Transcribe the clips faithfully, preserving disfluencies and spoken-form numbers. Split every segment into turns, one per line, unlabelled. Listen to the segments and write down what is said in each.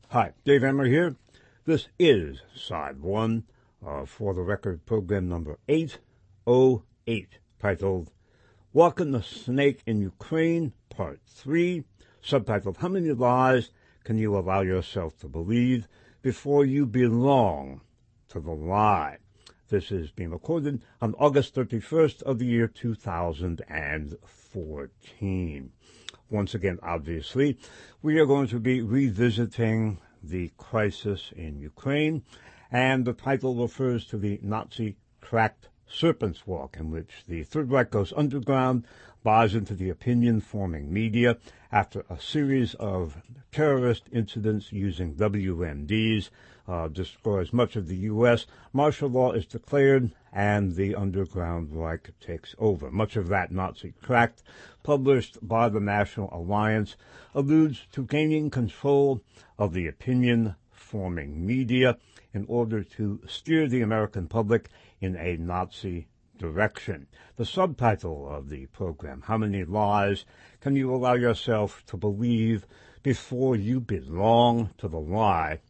Hi, Dave Emmer here. This is Side one uh, for the record program number eight oh eight, titled Walking the Snake in Ukraine, Part three, subtitled How Many Lies Can You Allow Yourself to Believe Before You Belong to the Lie? This is being recorded on August thirty-first of the year two thousand fourteen. Once again, obviously, we are going to be revisiting the crisis in Ukraine, and the title refers to the Nazi cracked Serpent's Walk, in which the Third Reich goes underground, buys into the opinion-forming media after a series of terrorist incidents using W M Ds, uh, destroys much of the U S Martial law is declared, and the underground Reich takes over. Much of that Nazi cracked, published by the National Alliance, alludes to gaining control of the opinion-forming media in order to steer the American public in a Nazi direction. The subtitle of the program, How Many Lies Can You Allow Yourself to Believe Before You Belong to the Lie,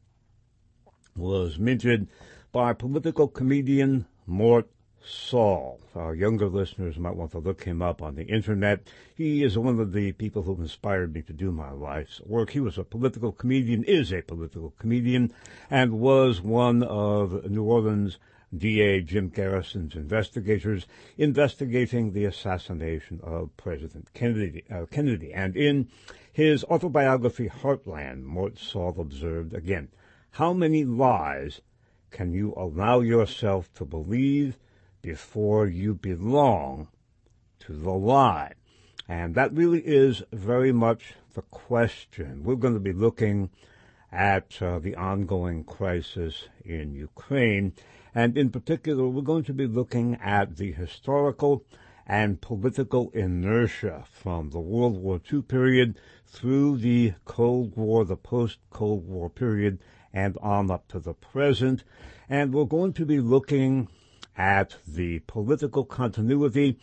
was minted by political comedian Mort Sahl. Our younger listeners might want to look him up on the internet. He is one of the people who inspired me to do my life's work. He was a political comedian, is a political comedian, and was one of New Orleans D A Jim Garrison's investigators investigating the assassination of President Kennedy. Uh, Kennedy. And in his autobiography, Heartland, Mort Sahl observed, again, how many lies can you allow yourself to believe before you belong to the lie? And that really is very much the question. We're going to be looking at uh, the ongoing crisis in Ukraine, and in particular, we're going to be looking at the historical and political inertia from the World War Two period through the Cold War, the post-Cold War period, and on up to the present. And we're going to be looking at the political continuity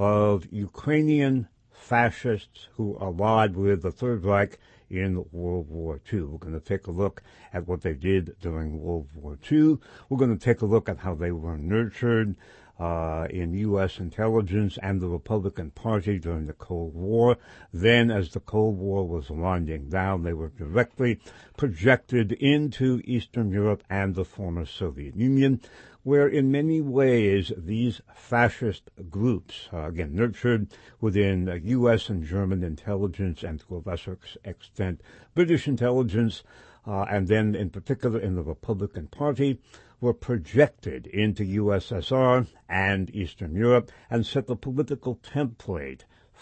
of Ukrainian fascists who allied with the Third Reich in World War Two. We're going to take a look at what they did during World War Two. We're going to take a look at how they were nurtured uh, in U S intelligence and the Republican Party during the Cold War. Then, as the Cold War was winding down, they were directly projected into Eastern Europe and the former Soviet Union, where in many ways these fascist groups, uh, again, nurtured within uh, U S and German intelligence and to a lesser extent British intelligence, uh, and then in particular in the Republican Party, were projected into U S S R and Eastern Europe and set the political template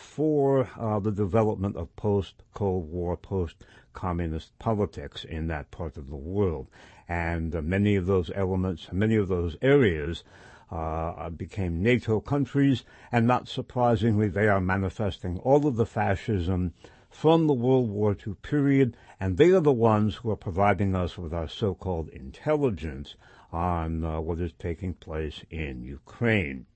for uh, the development of post-Cold War, post-communist politics in that part of the world. And uh, many of those elements, many of those areas uh, became NATO countries, and not surprisingly, they are manifesting all of the fascism from the World War Two period, and they are the ones who are providing us with our so-called intelligence on uh, what is taking place in Ukraine.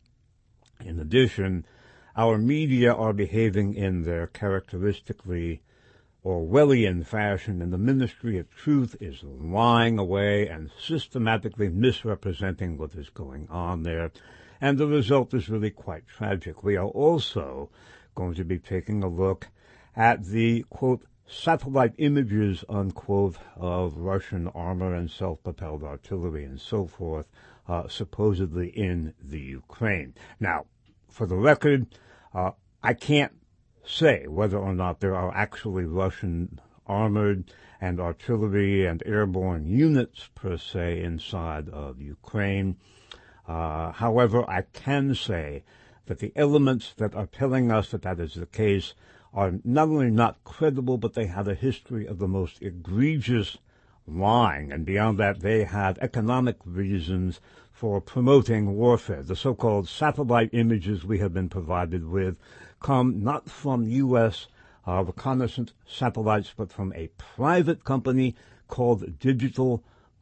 In addition, our media are behaving in their characteristically Orwellian fashion, and the Ministry of Truth is lying away and systematically misrepresenting what is going on there. And the result is really quite tragic. We are also going to be taking a look at the, quote, satellite images, unquote, of Russian armor and self-propelled artillery and so forth, uh, supposedly in the Ukraine. Now, for the record, uh, I can't say whether or not there are actually Russian armored and artillery and airborne units per se inside of Ukraine. Uh, however, I can say that the elements that are telling us that that is the case are not only not credible, but they have a history of the most egregious lying, and beyond that, they have economic reasons for promoting warfare. The so-called satellite images we have been provided with come not from U S uh, reconnaissance satellites, but from a private company called Digital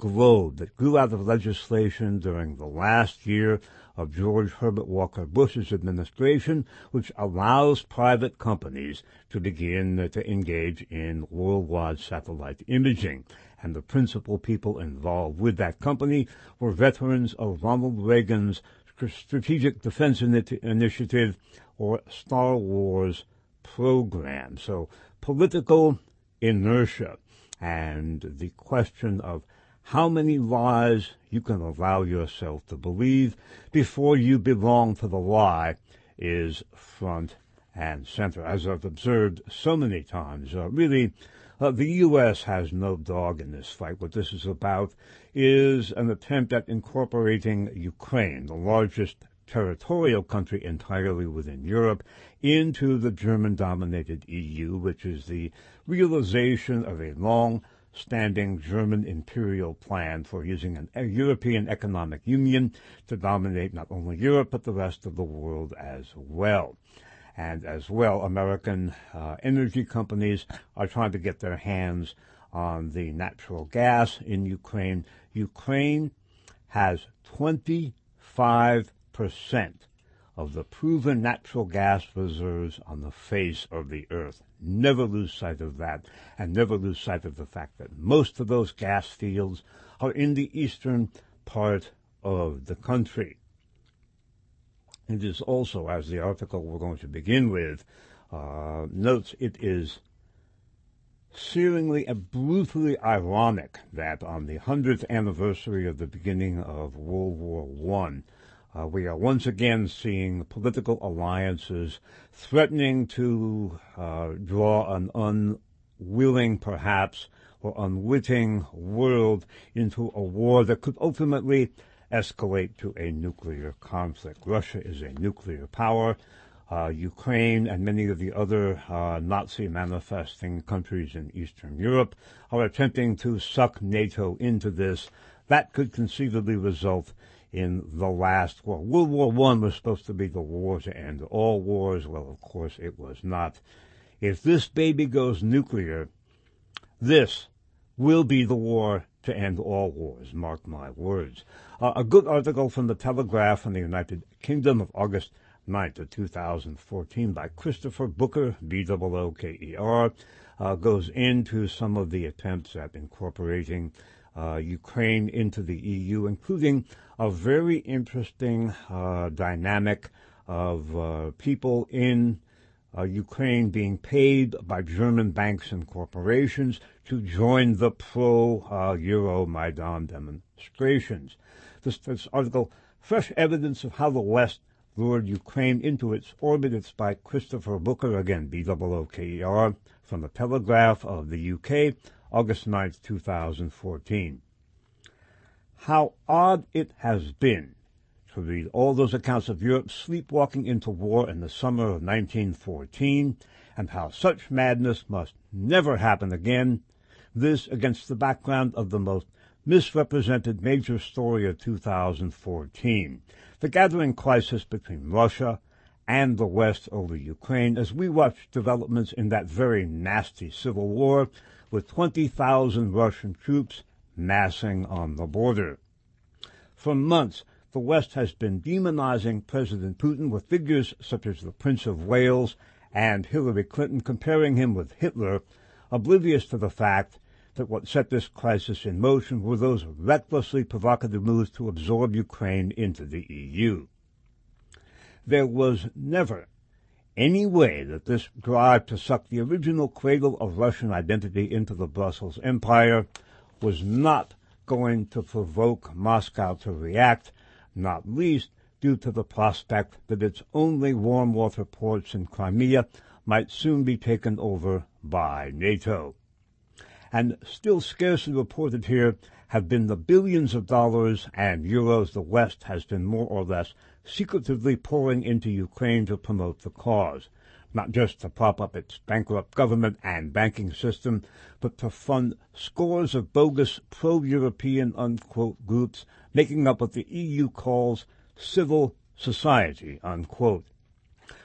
globe that grew out of legislation during the last year of George Herbert Walker Bush's administration, which allows private companies to begin to engage in worldwide satellite imaging. And the principal people involved with that company were veterans of Ronald Reagan's Strategic Defense Initiative, or Star Wars program. So political inertia and the question of how many lies you can allow yourself to believe before you belong to the lie is front and center. As I've observed so many times, uh, really, uh, the U S has no dog in this fight. What this is about is an attempt at incorporating Ukraine, the largest territorial country entirely within Europe, into the German-dominated E U, which is the realization of a long-standing German imperial plan for using an, a European economic union to dominate not only Europe, but the rest of the world as well. And as well, American uh, energy companies are trying to get their hands on the natural gas in Ukraine. Ukraine has twenty-five percent of the proven natural gas reserves on the face of the earth. Never lose sight of that, and never lose sight of the fact that most of those gas fields are in the eastern part of the country. It is also, as the article we're going to begin with uh, notes, it is searingly and brutally ironic that on the hundredth anniversary of the beginning of World War One, Uh, we are once again seeing political alliances threatening to uh, draw an unwilling, perhaps, or unwitting world into a war that could ultimately escalate to a nuclear conflict. Russia is a nuclear power. Uh, Ukraine and many of the other uh, Nazi-manifesting countries in Eastern Europe are attempting to suck NATO into this. That could conceivably result in the last war. World War One was supposed to be the war to end all wars. Well, of course, it was not. If this baby goes nuclear, this will be the war to end all wars. Mark my words. Uh, a good article from the Telegraph in the United Kingdom of August ninth of two thousand fourteen by Christopher Booker, B O O K E R, uh, goes into some of the attempts at incorporating uh, Ukraine into the E U, including a very interesting uh, dynamic of uh, people in uh, Ukraine being paid by German banks and corporations to join the pro-Euro-Maidan demonstrations. This, this article, Fresh Evidence of How the West Lured Ukraine into Its Orbit. It's by Christopher Booker, again, B O O K E R, from the Telegraph of the U K, August ninth, two thousand fourteen. How odd it has been to read all those accounts of Europe sleepwalking into war in the summer of nineteen fourteen, and how such madness must never happen again, this against the background of the most misrepresented major story of two thousand fourteen, the gathering crisis between Russia and the West over Ukraine, as we watch developments in that very nasty civil war, with twenty thousand Russian troops massing on the border. For months, the West has been demonizing President Putin, with figures such as the Prince of Wales and Hillary Clinton comparing him with Hitler, oblivious to the fact that what set this crisis in motion were those recklessly provocative moves to absorb Ukraine into the E U. There was never any way that this drive to suck the original cradle of Russian identity into the Brussels Empire was not going to provoke Moscow to react, not least due to the prospect that its only warm water ports in Crimea might soon be taken over by NATO. And still scarcely reported here have been the billions of dollars and euros the West has been more or less secretively pouring into Ukraine to promote the cause, not just to prop up its bankrupt government and banking system, but to fund scores of bogus pro-European, unquote, groups making up what the E U calls civil society, unquote.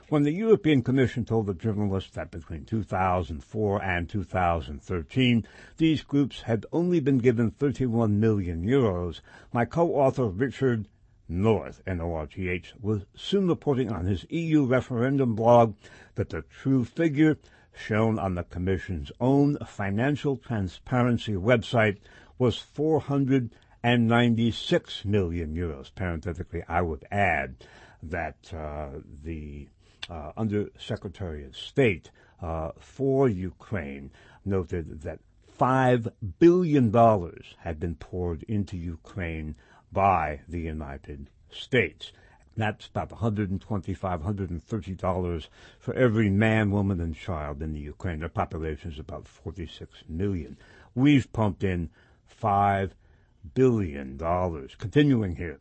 When the European Commission told the journalist that between two thousand four and two thousand thirteen, these groups had only been given thirty-one million euros, my co-author Richard North, N O R T H, was soon reporting on his E U referendum blog that the true figure, shown on the Commission's own financial transparency website, was four hundred ninety-six million euros. Parenthetically, I would add that uh, the uh, Under-Secretary of State uh, for Ukraine noted that five billion dollars had been poured into Ukraine by the United States. That's about one hundred twenty-five, one hundred thirty dollars for every man, woman, and child in the Ukraine. Their population is about forty-six million. We've pumped in five billion dollars. Continuing here.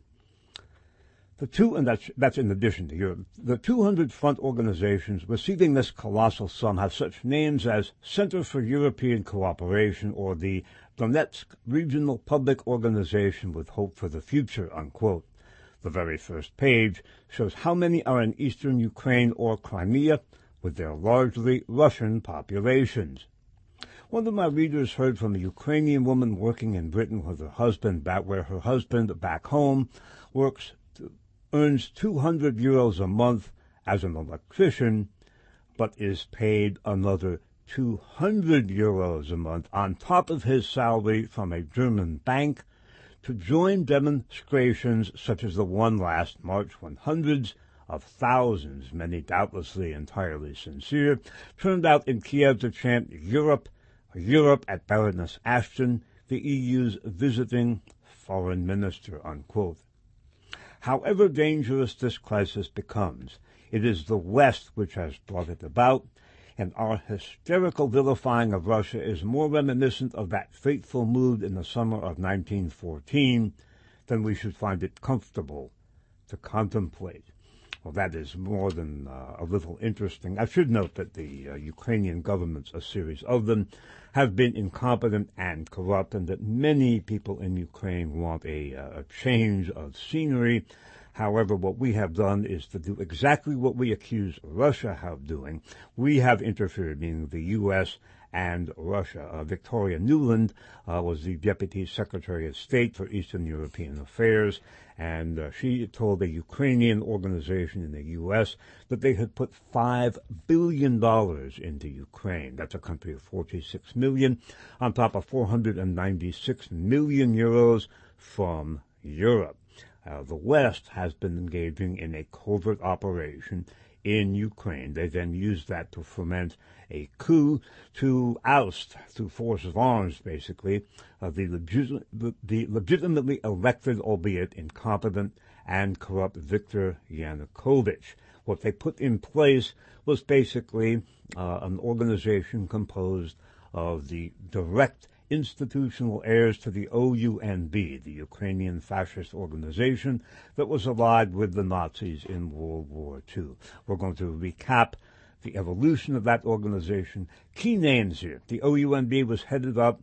The two, and that's, that's in addition to Europe, the two hundred front organizations receiving this colossal sum have such names as Center for European Cooperation or the Donetsk Regional Public Organization with Hope for the Future, unquote. The very first page shows how many are in eastern Ukraine or Crimea, with their largely Russian populations. One of my readers heard from a Ukrainian woman working in Britain with her husband, back where her husband back home works to, earns two hundred euros a month as an electrician, but is paid another two hundred euros a month on top of his salary from a German bank to join demonstrations such as the one last March, when hundreds of thousands, many doubtlessly entirely sincere, turned out in Kiev to chant Europe, Europe at Baroness Ashton, the E U's visiting foreign minister, unquote. However dangerous this crisis becomes, it is the West which has brought it about, and our hysterical vilifying of Russia is more reminiscent of that fateful mood in the summer of nineteen fourteen than we should find it comfortable to contemplate. Well, that is more than uh, a little interesting. I should note that the uh, Ukrainian governments, a series of them, have been incompetent and corrupt, and that many people in Ukraine want a, uh, a change of scenery. However, what we have done is to do exactly what we accuse Russia of doing. We have interfered, meaning the U S and Russia. Uh, Victoria Nuland uh, was the Deputy Secretary of State for Eastern European Affairs, and uh, she told a Ukrainian organization in the U S that they had put five billion dollars into Ukraine. That's a country of forty-six million, on top of four hundred ninety-six million euros from Europe. Uh, the West has been engaging in a covert operation in Ukraine. They then used that to foment a coup to oust, through force of arms, basically, uh, the, legit- the, the legitimately elected, albeit incompetent and corrupt, Viktor Yanukovych. What they put in place was basically uh, an organization composed of the direct institutional heirs to the O U N B, the Ukrainian fascist organization that was allied with the Nazis in World War Two. We're going to recap the evolution of that organization. Key names here. The O U N B was headed up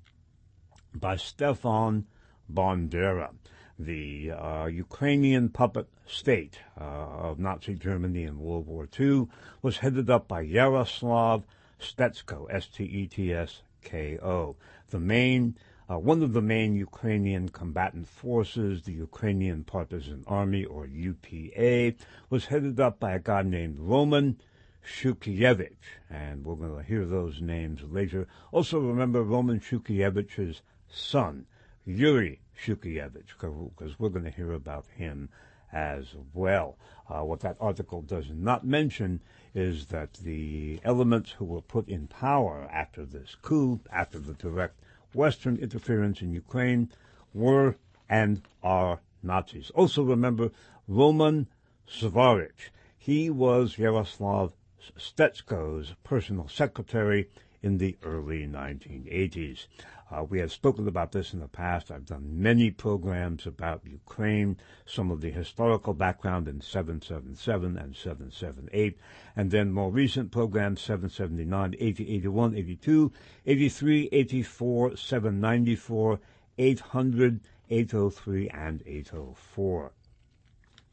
by Stefan Bandera. The uh, Ukrainian puppet state uh, of Nazi Germany in World War Two was headed up by Yaroslav Stetsko, S T E T S K O. The main, uh, one of the main Ukrainian combatant forces, the Ukrainian Partisan Army, or U P A, was headed up by a guy named Roman Shukievich, and we're going to hear those names later. Also remember Roman Shukievich's son, Yuri Shukievich, because we're going to hear about him as well. Uh, what that article does not mention is that the elements who were put in power after this coup, after the direct Western interference in Ukraine, were and are Nazis. Also remember Roman Svarych. He was Yaroslav Stetsko's personal secretary in the early nineteen eighties. Uh, we have spoken about this in the past. I've done many programs about Ukraine, some of the historical background in seven seven seven and seven seven eight, and then more recent programs, seven seventy-nine, eighty, eighty-one, eighty-two, eighty-three, eighty-four, seven ninety-four, eight hundred, eight oh three, and eight oh four.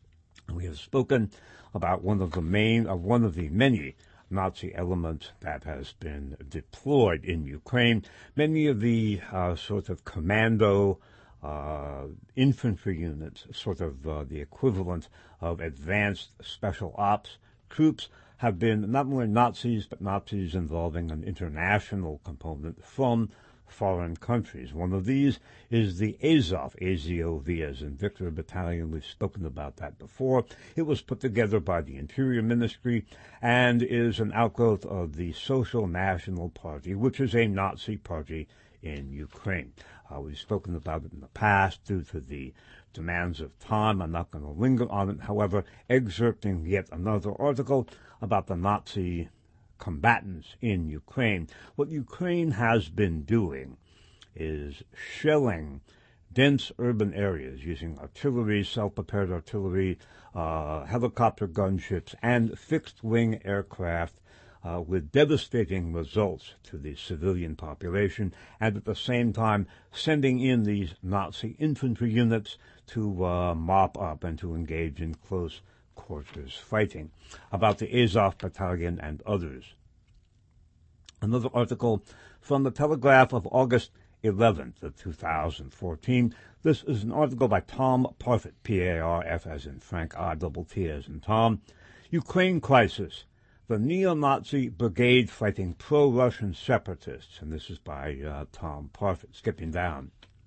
We have spoken about one of the main, of one of the many Nazi elements that has been deployed in Ukraine. Many of the uh, sort of commando uh, infantry units, sort of uh, the equivalent of advanced special ops troops, have been not only Nazis, but Nazis involving an international component from foreign countries. One of these is the Azov, A Z O V, as in Victor Battalion. We've spoken about that before. It was put together by the Interior Ministry and is an outgrowth of the Social National Party, which is a Nazi party in Ukraine. Uh, we've spoken about it in the past due to the demands of time. I'm not going to linger on it, however, excerpting yet another article about the Nazi combatants in Ukraine. What Ukraine has been doing is shelling dense urban areas using artillery, self-prepared artillery, uh, helicopter gunships, and fixed-wing aircraft uh, with devastating results to the civilian population, and at the same time sending in these Nazi infantry units to uh, mop up and to engage in close quarters fighting. About the Azov Battalion and others. Another article from the Telegraph of August eleventh of two thousand fourteen. This is an article by Tom Parfit, P A R F as in Frank, I double T as in Tom. Ukraine crisis. The neo-Nazi brigade fighting pro-Russian separatists. And this is by uh, Tom Parfit, skipping down.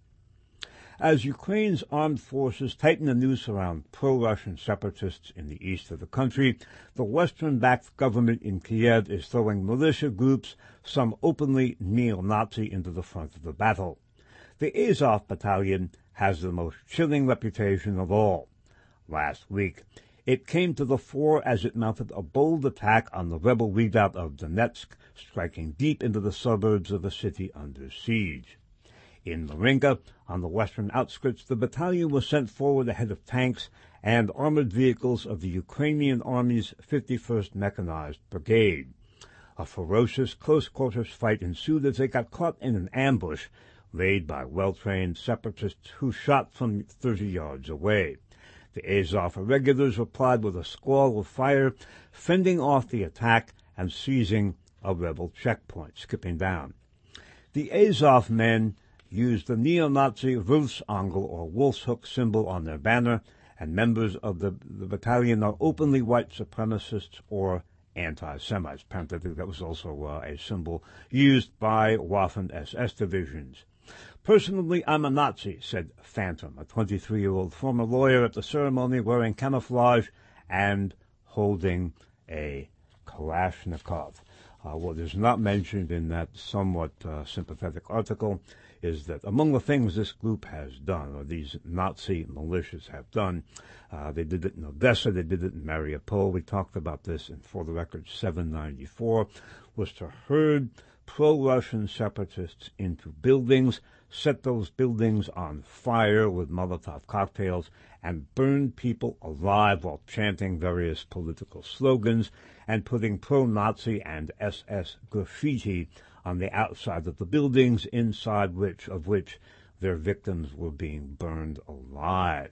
As Ukraine's armed forces tighten the noose around pro-Russian separatists in the east of the country, the Western-backed government in Kiev is throwing militia groups, some openly neo-Nazi, into the front of the battle. The Azov Battalion has the most chilling reputation of all. Last week, it came to the fore as it mounted a bold attack on the rebel redoubt of Donetsk, striking deep into the suburbs of a city under siege. In Marinka, on the western outskirts, the battalion was sent forward ahead of tanks and armored vehicles of the Ukrainian Army's fifty-first Mechanized Brigade. A ferocious close-quarters fight ensued as they got caught in an ambush laid by well-trained separatists who shot from thirty yards away. The Azov irregulars replied with a squall of fire, fending off the attack and seizing a rebel checkpoint, skipping down. The Azov men used the neo-Nazi Wolfsangel or Wolf's Hook symbol on their banner, and members of the, the battalion are openly white supremacists or anti-Semites. Apparently that was also uh, a symbol used by Waffen-S S divisions. Personally, I'm a Nazi, said Phantom, a twenty-three-year-old former lawyer at the ceremony, wearing camouflage and holding a Kalashnikov. Uh, what is not mentioned in that somewhat uh, sympathetic article is that among the things this group has done, or these Nazi militias have done, uh, they did it in Odessa, they did it in Mariupol, we talked about this in, for the record, seven ninety-four, was to herd pro-Russian separatists into buildings, set those buildings on fire with Molotov cocktails, and burn people alive while chanting various political slogans and putting pro-Nazi and S S graffiti on the outside of the buildings, inside which of which their victims were being burned alive.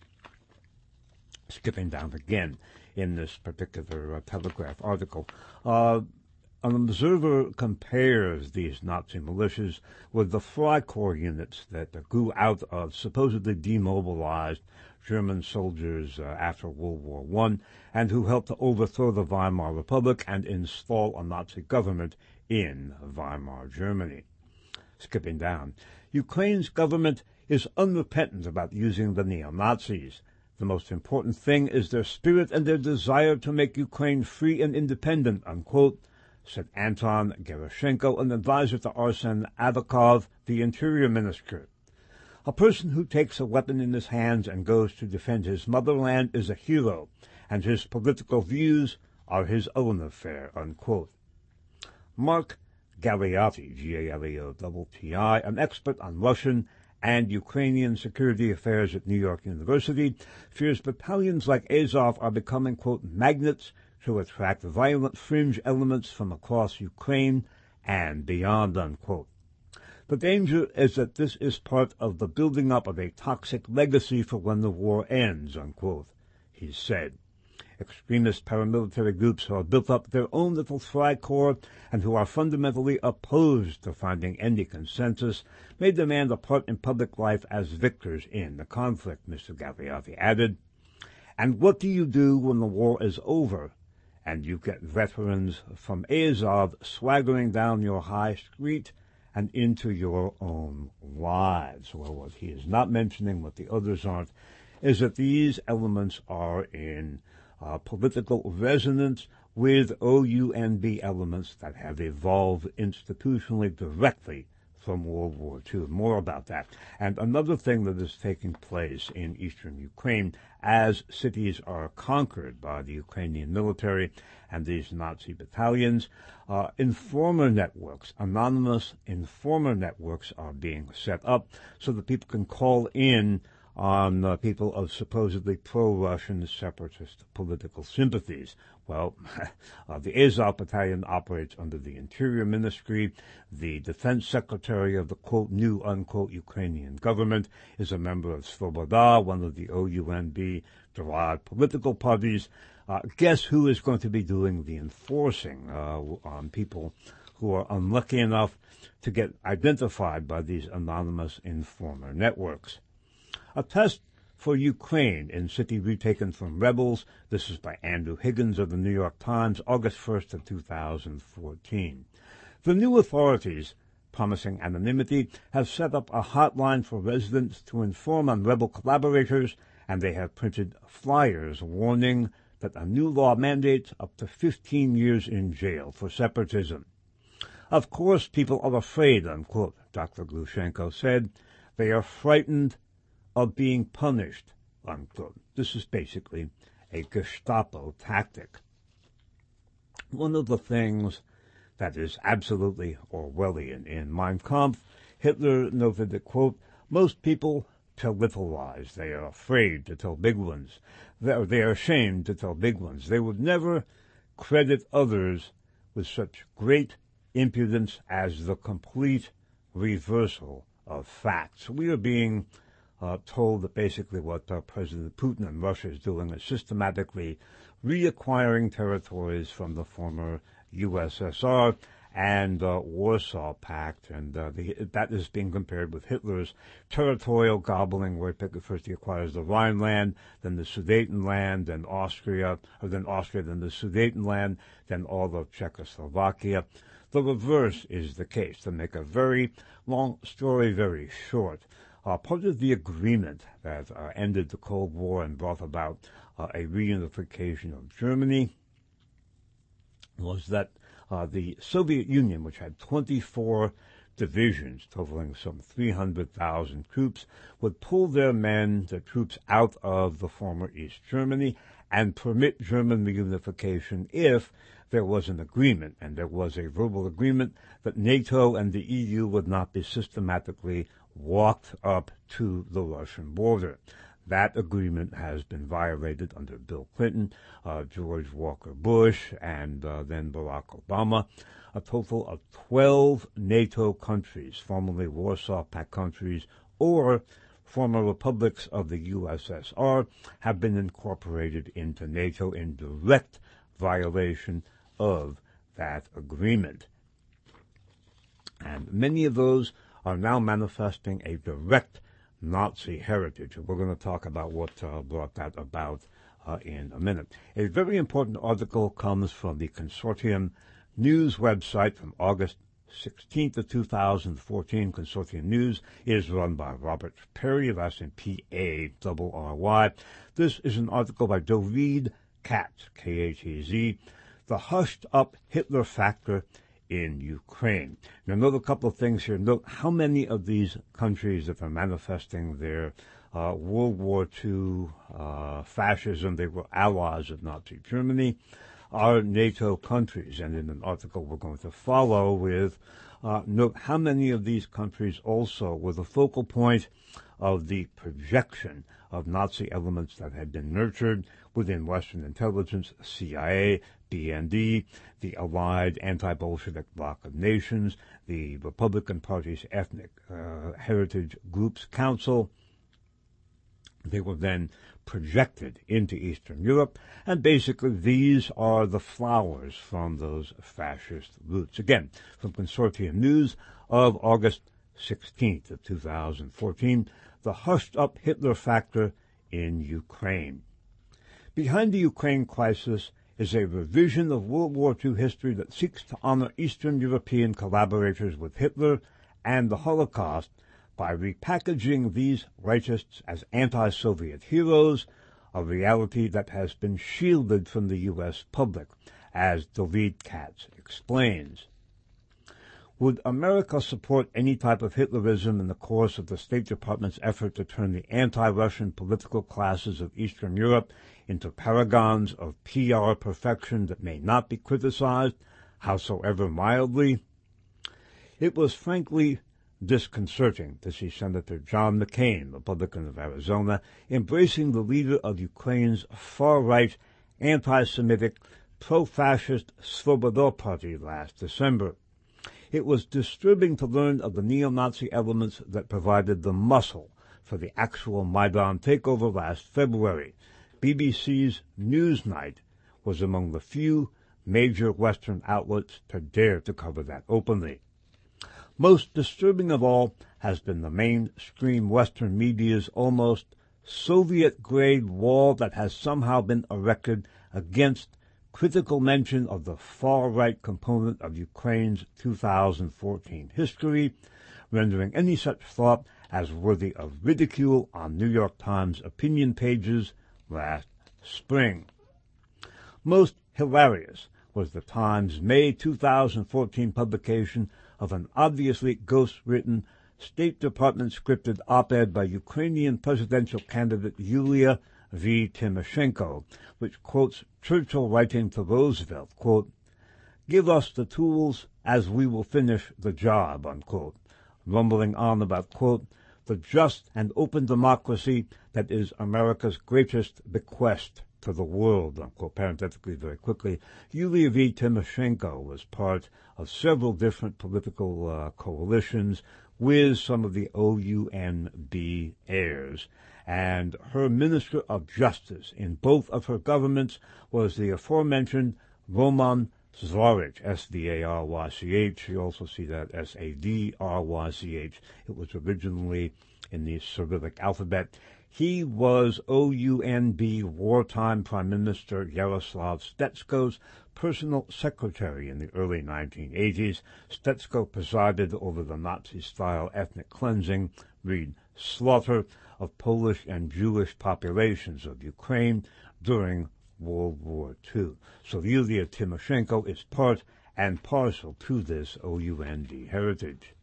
Skipping down again in this particular uh, Telegraph article, uh, an observer compares these Nazi militias with the Freikorps units that grew out of supposedly demobilized German soldiers uh, after World War One, and who helped to overthrow the Weimar Republic and install a Nazi government in Weimar Germany. Skipping down, Ukraine's government is unrepentant about using the neo-Nazis. The most important thing is their spirit and their desire to make Ukraine free and independent, unquote, said Anton Gerashenko, an advisor to Arsen Avakov, the Interior Minister. A person who takes a weapon in his hands and goes to defend his motherland is a hero, and his political views are his own affair, unquote. Mark Galeotti, G A L E O T T I, an expert on Russian and Ukrainian security affairs at New York University, fears battalions like Azov are becoming, quote, magnets to attract violent fringe elements from across Ukraine and beyond, unquote. The danger is that this is part of the building up of a toxic legacy for when the war ends, unquote, he said. Extremist paramilitary groups who have built up their own little Freikorps and who are fundamentally opposed to finding any consensus may demand a part in public life as victors in the conflict, Mister Gagliardi added. And what do you do when the war is over and you get veterans from Azov swaggering down your high street and into your own lives? Well, what he is not mentioning, what the others aren't, is that these elements are in uh, political resonance with O U N B elements that have evolved institutionally directly from World War Two. More about that. And another thing that is taking place in eastern Ukraine as cities are conquered by the Ukrainian military and these Nazi battalions, uh, informer networks, anonymous informer networks are being set up so that people can call in on uh, people of supposedly pro-Russian separatist political sympathies. Well, uh, the Azov Battalion operates under the Interior Ministry. The Defense Secretary of the, quote, new, unquote, Ukrainian government is a member of Svoboda, one of the O U N B-derived political parties. Uh, guess who is going to be doing the enforcing uh, on people who are unlucky enough to get identified by these anonymous informer networks? A test for Ukraine in city retaken from rebels. This is by Andrew Higgins of the New York Times, August first of two thousand fourteen. The new authorities, promising anonymity, have set up a hotline for residents to inform on rebel collaborators, and they have printed flyers warning that a new law mandates up to fifteen years in jail for separatism. Of course, people are afraid, unquote, Doctor Glushenko said. They are frightened of being punished, unquote. This is basically a Gestapo tactic. One of the things that is absolutely Orwellian in Mein Kampf, Hitler noted that, quote, most people tell little lies. They are afraid to tell big ones. They are, they are ashamed to tell big ones. They would never credit others with such great impudence as the complete reversal of facts. We are being Uh, told that basically what uh, President Putin and Russia is doing is systematically reacquiring territories from the former U S S R and uh, Warsaw Pact, and uh, the, that is being compared with Hitler's territorial gobbling, where first he acquires the Rhineland, then the Sudetenland, then Austria, or then Austria, then the Sudetenland, then all of Czechoslovakia. The reverse is the case. To make a very long story very short, Uh, part of the agreement that uh, ended the Cold War and brought about uh, a reunification of Germany was that uh, the Soviet Union, which had twenty-four divisions totaling some three hundred thousand troops, would pull their men, their troops, out of the former East Germany and permit German reunification if there was an agreement, and there was a verbal agreement that NATO and the E U would not be systematically walked up to the Russian border. That agreement has been violated under Bill Clinton, uh, George Walker Bush, and uh, then Barack Obama. A total of twelve NATO countries, formerly Warsaw Pact countries, or former republics of the U S S R, have been incorporated into NATO in direct violation of that agreement. And many of those are now manifesting a direct Nazi heritage. We're going to talk about what uh, brought that about uh, in a minute. A very important article comes from the Consortium News website from August sixteenth of two thousand fourteen. Consortium News is run by Robert Perry, that's in P A R R Y. This is an article by Dovid Katz, K H E Z, The Hushed Up Hitler Factor in Ukraine. Now, note a couple of things here. Note how many of these countries that are manifesting their uh, World War Two uh, fascism, they were allies of Nazi Germany, are NATO countries. And in an article we're going to follow with, uh, note how many of these countries also were the focal point of the projection of Nazi elements that had been nurtured within Western intelligence, C I A, B N D, the Allied Anti-Bolshevik Bloc of Nations, the Republican Party's Ethnic uh, Heritage Groups Council, They were then projected into Eastern Europe, and basically these are the flowers from those fascist roots. Again, from Consortium News of August sixteenth of two thousand fourteen, the hushed-up Hitler factor in Ukraine. Behind the Ukraine crisis is a revision of World War Two history that seeks to honor Eastern European collaborators with Hitler and the Holocaust by repackaging these racists as anti-Soviet heroes, a reality that has been shielded from the U S public, as David Katz explains. Would America support any type of Hitlerism in the course of the State Department's effort to turn the anti-Russian political classes of Eastern Europe into paragons of P R perfection that may not be criticized, howsoever mildly? It was frankly disconcerting to see Senator John McCain, Republican of Arizona, embracing the leader of Ukraine's far-right, anti-Semitic, pro-fascist Svoboda Party last December. It was disturbing to learn of the neo-Nazi elements that provided the muscle for the actual Maidan takeover last February. B B C's Newsnight was among the few major Western outlets to dare to cover that openly. Most disturbing of all has been the mainstream Western media's almost Soviet-grade wall that has somehow been erected against critical mention of the far-right component of Ukraine's two thousand fourteen history, rendering any such thought as worthy of ridicule on New York Times opinion pages last spring. Most hilarious was the Times' May two thousand fourteen publication of an obviously ghost-written, State Department-scripted op-ed by Ukrainian presidential candidate Yulia V. Tymoshenko, which quotes Churchill writing to Roosevelt, quote, "Give us the tools as we will finish the job," unquote, rumbling on about, quote, "the just and open democracy that is America's greatest bequest to the world," unquote. Parenthetically, very quickly, Yulia V. Tymoshenko was part of several different political uh, coalitions with some of the O U N B heirs, and her Minister of Justice in both of her governments was the aforementioned Roman Svarych, S V A R Y C H. You also see that S A D R Y C H. It was originally in the Cyrillic alphabet. He was O U N B wartime Prime Minister Yaroslav Stetsko's personal secretary in the early nineteen eighties. Stetsko presided over the Nazi-style ethnic cleansing, read slaughter, of Polish and Jewish populations of Ukraine during World War Two. So Yulia Tymoshenko is part and parcel to this O U N D heritage.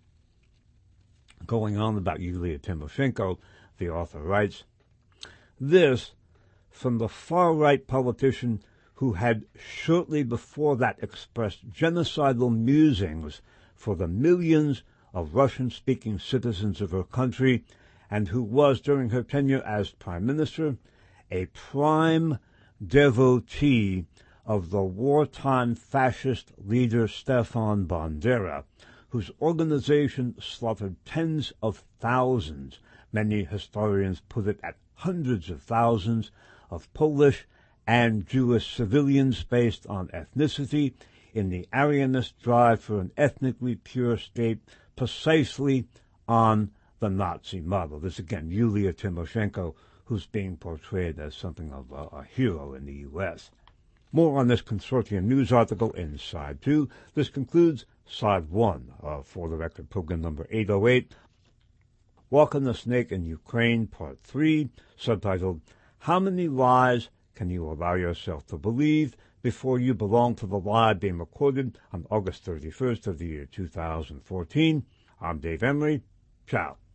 Going on about Yulia Tymoshenko, the author writes, "This, from the far-right politician who had shortly before that expressed genocidal musings for the millions of Russian-speaking citizens of her country, and who was, during her tenure as Prime Minister, a prime devotee of the wartime fascist leader Stefan Bandera, whose organization slaughtered tens of thousands, many historians put it at hundreds of thousands, of Polish and Jewish civilians based on ethnicity in the Aryanist drive for an ethnically pure state precisely on the Nazi model." This again, Yulia Tymoshenko, who's being portrayed as something of a, a hero in the U S. More on this Consortium News article in Side two. This concludes Side one of For the Record program number eight oh eight. Walking the Snake in Ukraine, Part three, subtitled, "How Many Lies Can You Allow Yourself to Believe Before You Belong to the Lie," being recorded on August thirty-first of the year two thousand fourteen. I'm Dave Emery. Ciao.